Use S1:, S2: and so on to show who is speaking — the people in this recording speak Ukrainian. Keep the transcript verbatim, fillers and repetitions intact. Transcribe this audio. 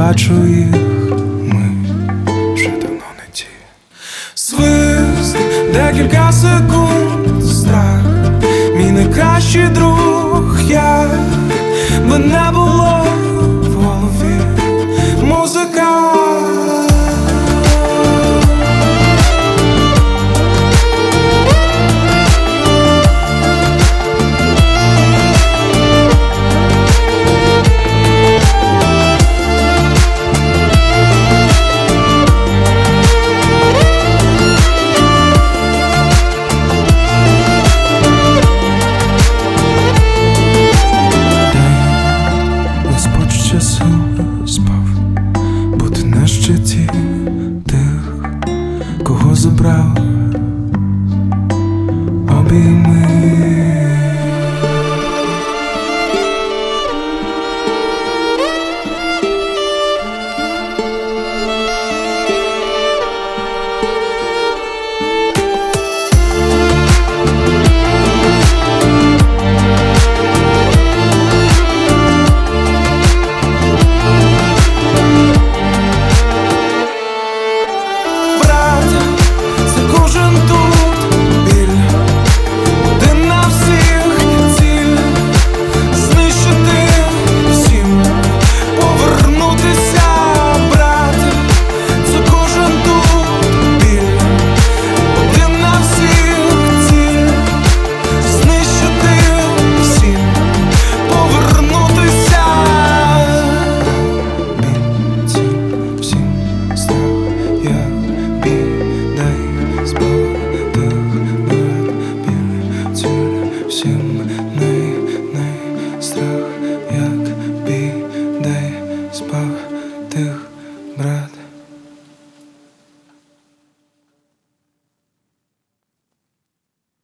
S1: бачу їх, ми вже давно не ті. Свист, декілька секунд, страх, мій найкращий друг. Я би не було в голові музика. Спав бути на щиті тих, кого забрав обійми. Всім най, най страх, як бій, дай спав тих, брат.